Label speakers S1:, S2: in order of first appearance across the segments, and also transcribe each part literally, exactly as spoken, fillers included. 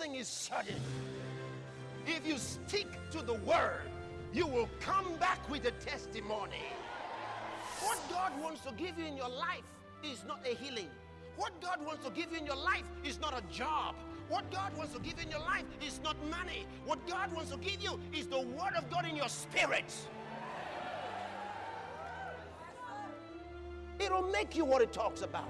S1: Everything is sudden. If you stick to the word, you will come back with a testimony. What God wants to give you in your life is not a healing. What God wants to give you in your life is not a job. What God wants to give you in your life is not money. What God wants to give you is the word of God in your spirit. It'll make you what it talks about.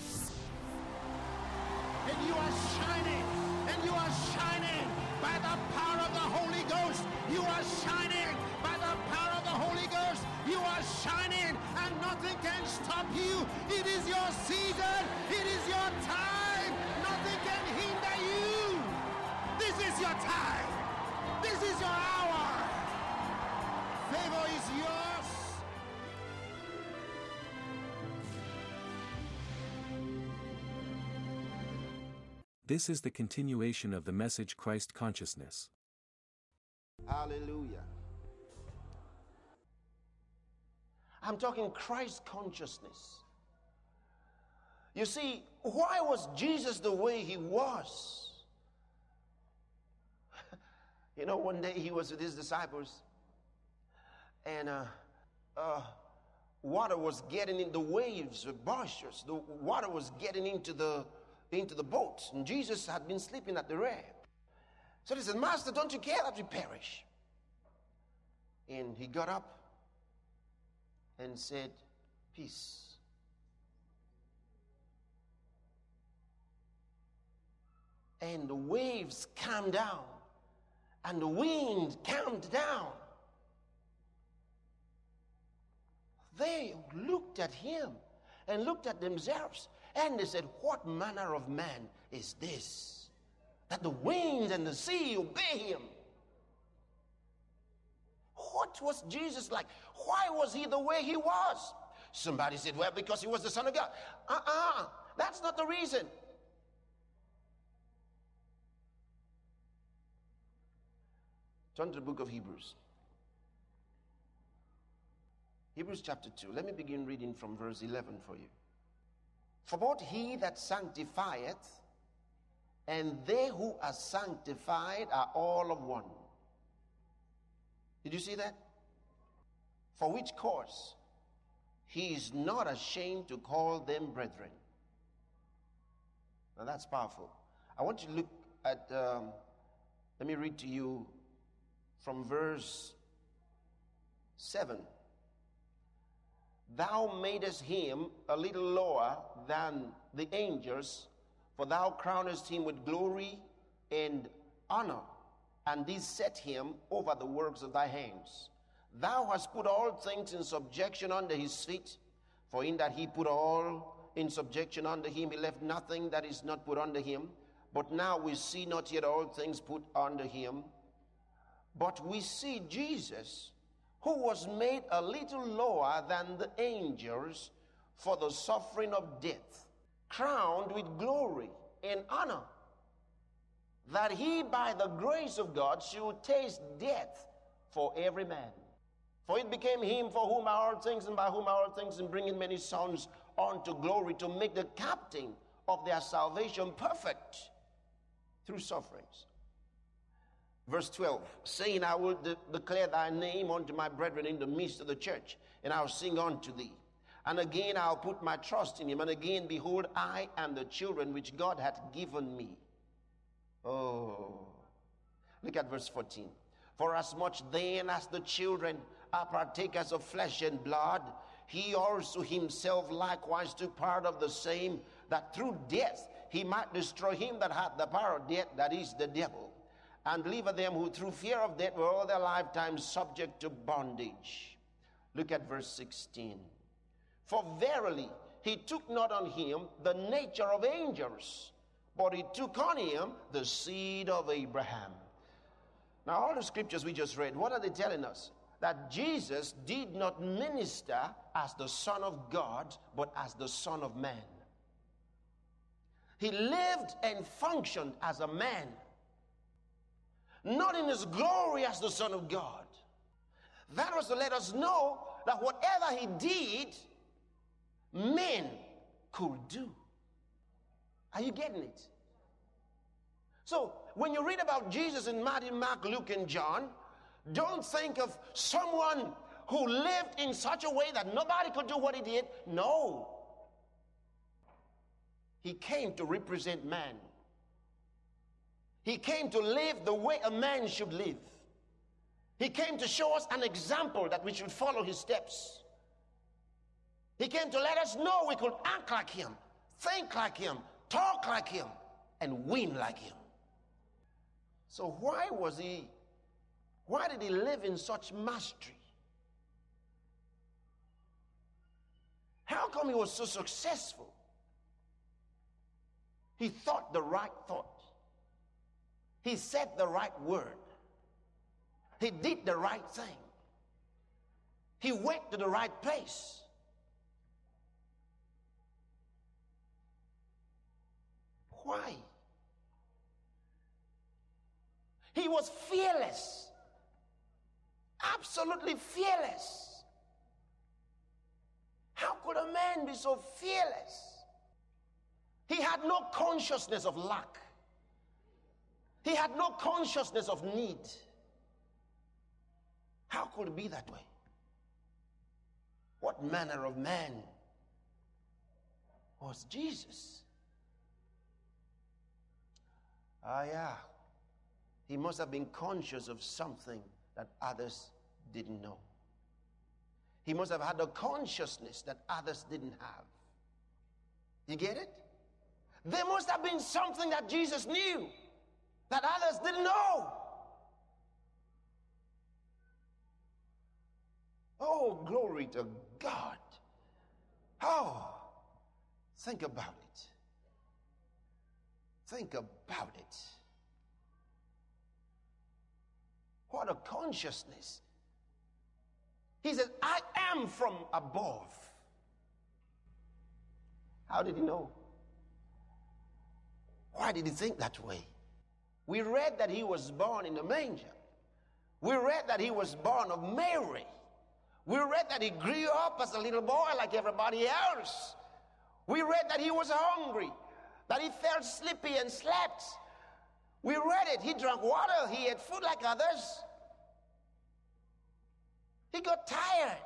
S1: And you are shining, and you are shining by the power of the Holy Ghost. You are shining by the power of the Holy Ghost. You are shining, and nothing can stop you. It is your season. It is your time. Nothing can hinder you. This is your time. This is your hour. Favor is yours.
S2: This is the continuation of the message Christ Consciousness.
S1: Hallelujah. I'm talking Christ consciousness. You see, why was Jesus the way he was? You know, one day he was with his disciples, and uh, uh, water was getting in, the waves were boisterous. The water was getting into the into the boat, and Jesus had been sleeping at the rear. So they said, Master, don't you care that we perish? And he got up and said, peace. And the waves calmed down, and the wind calmed down. They looked at him and looked at themselves, and they said, what manner of man is this, that the winds and the sea obey him? What was Jesus like? Why was he the way he was? Somebody said, well, because he was the Son of God. Uh-uh, that's not the reason. Turn to the book of Hebrews. Hebrews chapter two. Let me begin reading from verse eleven for you. For both he that sanctifieth and they who are sanctified are all of one. Did you see that? For which cause he is not ashamed to call them brethren. Now that's powerful. I want you to look at, um, let me read to you from verse seven. Thou madest him a little lower than the angels, for thou crownest him with glory and honor, and didst set him over the works of thy hands. Thou hast put all things in subjection under his feet, for in that he put all in subjection under him, he left nothing that is not put under him. But now we see not yet all things put under him, but we see Jesus, who was made a little lower than the angels for the suffering of death, crowned with glory and honor, that he by the grace of God should taste death for every man. For it became him for whom are all things, and by whom are all things, and bringing many sons unto glory, to make the captain of their salvation perfect through sufferings. Verse twelve, saying, I will de- declare thy name unto my brethren in the midst of the church, and I'll sing unto thee. And again I'll put my trust in him. And again, behold, I and the children which God hath given me. Oh, look at verse fourteen. For as much then as the children are partakers of flesh and blood, he also himself likewise took part of the same, that through death he might destroy him that hath the power of death, that is the devil, and deliver them who through fear of death were all their lifetime subject to bondage. Look at verse sixteen. For verily he took not on him the nature of angels, but he took on him the seed of Abraham. Now all the scriptures we just read, what are they telling us? That Jesus did not minister as the Son of God, but as the Son of Man. He lived and functioned as a man, not in his glory as the Son of God. That was to let us know that whatever he did, men could do. Are you getting it? So when you read about Jesus in Matthew, Mark, Luke, and John, don't think of someone who lived in such a way that nobody could do what he did. No. He came to represent man. He came to live the way a man should live. He came to show us an example that we should follow his steps. He came to let us know we could act like him, think like him, talk like him, and win like him. So why was he, why did he live in such mastery? How come he was so successful? He thought the right thought. He said the right word. He did the right thing. He went to the right place. Why? He was fearless. Absolutely fearless. How could a man be so fearless? He had no consciousness of lack. He had no consciousness of need. How could it be that way? What manner of man was Jesus? Ah, yeah. He must have been conscious of something that others didn't know. He must have had a consciousness that others didn't have. You get it? There must have been something that Jesus knew that others didn't know. Oh, glory to God. Oh, think about it. Think about it. What a consciousness. He says, I am from above. How did he know? Why did he think that way? We read that he was born in a manger. We read that he was born of Mary. We read that he grew up as a little boy like everybody else. We read that he was hungry, that he felt sleepy and slept. We read it. He drank water. He ate food like others. He got tired.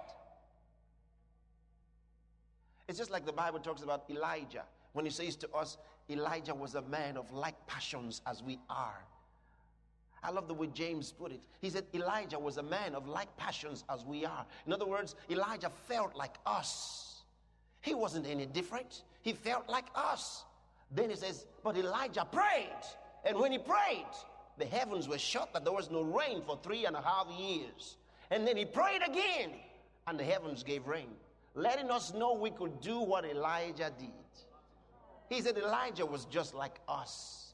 S1: It's just like the Bible talks about Elijah when he says to us, Elijah was a man of like passions as we are. I love the way James put it. He said Elijah was a man of like passions as we are. In other words, Elijah felt like us. He wasn't any different. He felt like us. Then he says, but Elijah prayed. And when he prayed, the heavens were shut, that there was no rain for three and a half years. And then he prayed again, and the heavens gave rain, letting us know we could do what Elijah did. He said Elijah was just like us.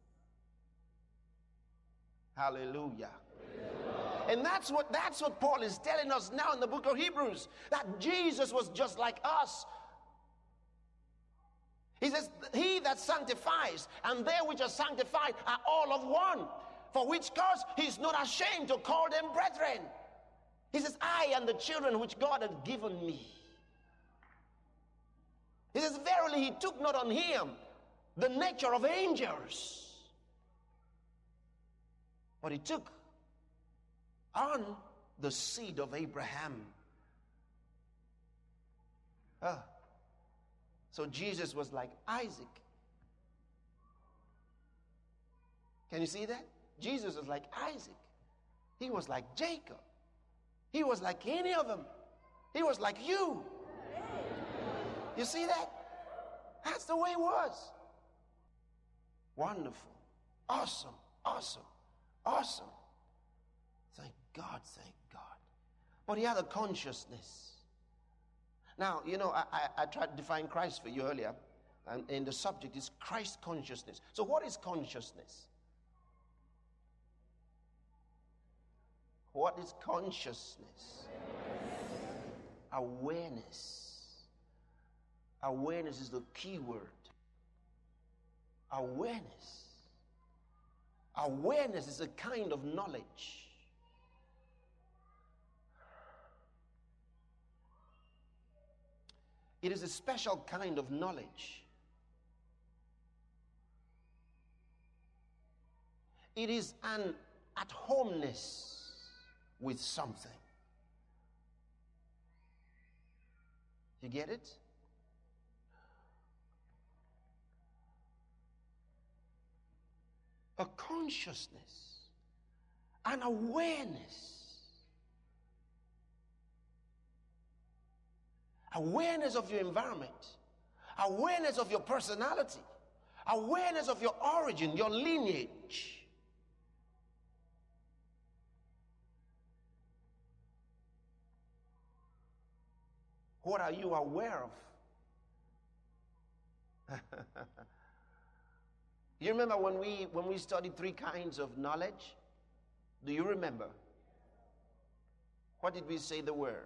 S1: Hallelujah. And that's what that's what Paul is telling us now in the book of Hebrews, that Jesus was just like us. He says, he that sanctifies and they which are sanctified are all of one, for which cause he is not ashamed to call them brethren. He says, I and the children which God had given me. He says, verily he took not on him the nature of angels, but he took on the seed of Abraham. Ah. So Jesus was like Isaac. Can you see that? Jesus was like Isaac. He was like Jacob. He was like any of them. He was like you. You see that? That's the way it was. Wonderful. Awesome. Awesome. Awesome. Thank God. Thank God. But he had a consciousness. Now, you know, I, I, I tried to define Christ for you earlier, and, and the subject is Christ consciousness. So what is consciousness? What is consciousness? Awareness. Awareness is the key word. Awareness. Awareness is a kind of knowledge. It is a special kind of knowledge. It is an at-homeness with something. You get it? A consciousness, an awareness. Awareness of your environment, awareness of your personality, awareness of your origin, your lineage. What are you aware of? You remember when we when we studied three kinds of knowledge? Do you remember? What did we say they were?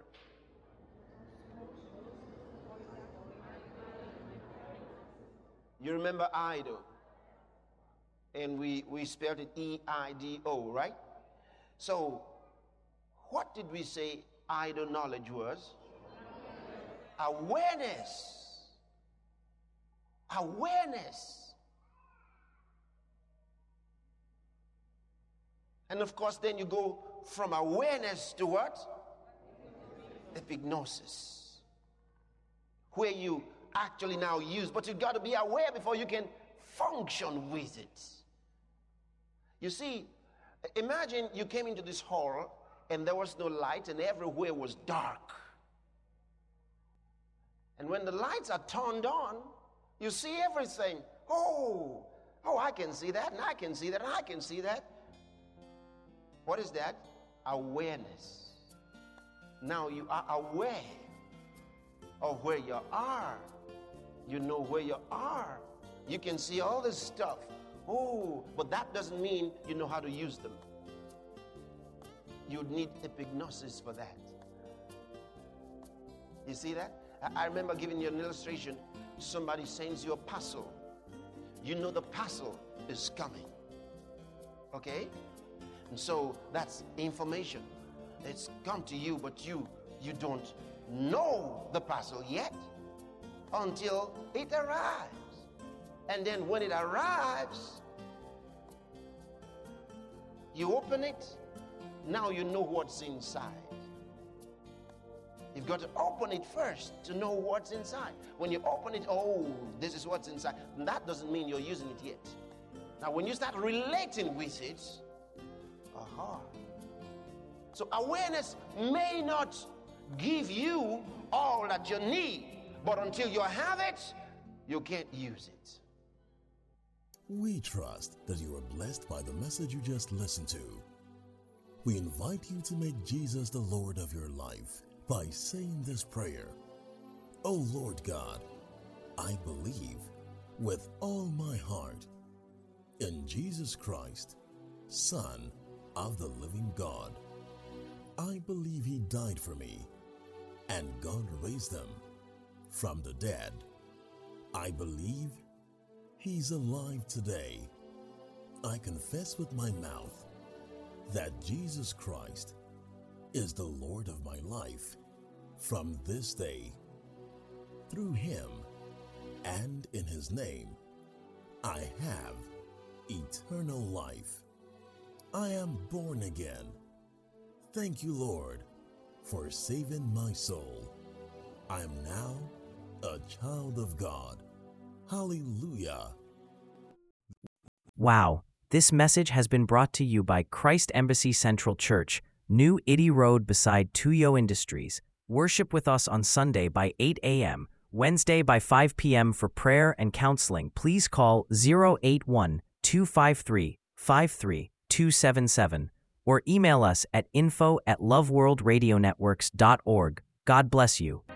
S1: You remember Ido? And we, we spelled it E I D O, right? So, what did we say Ido knowledge was? Awareness. Awareness. And of course, then you go from awareness to what? Epignosis. Where you actually now use, but you've got to be aware before you can function with it. You see, imagine you came into this hall and there was no light and everywhere was dark. And when the lights are turned on, you see everything. Oh, oh, I can see that, and I can see that, and I can see that. What is that? Awareness. Now you are aware of where you are. You know where you are. You can see all this stuff. Oh, but that doesn't mean you know how to use them. You need epignosis for that. You see that? I remember giving you an illustration. Somebody sends you a parcel. You know the parcel is coming. Okay? And so that's information. It's come to you, but you you don't know the parcel yet until it arrives. And then when it arrives, you open it. Now you know what's inside. You've got to open it first to know what's inside. When you open it, oh, this is what's inside. And that doesn't mean you're using it yet. Now, when you start relating with it, aha. So awareness may not give you all that you need, but until you have it, you can't use it.
S3: We trust that you are blessed by the message you just listened to. We invite you to make Jesus the Lord of your life by saying this prayer. Oh Lord God, I believe with all my heart in Jesus Christ, Son of the living God. I believe he died for me and God raised him from the dead. I believe he's alive today. I confess with my mouth that Jesus Christ is the Lord of my life from this day. Through him and in his name, I have eternal life. I am born again. Thank you, Lord, for saving my soul. I am now a child of God. Hallelujah.
S4: Wow, this message has been brought to you by Christ Embassy Central Church, New Itty Road beside Tuyo Industries. Worship with us on Sunday by eight a.m., Wednesday by five p.m. For prayer and counseling. Please call zero eight one, two five three, five three two seven seven or email us at info at loveworldradionetworks dot org. God bless you.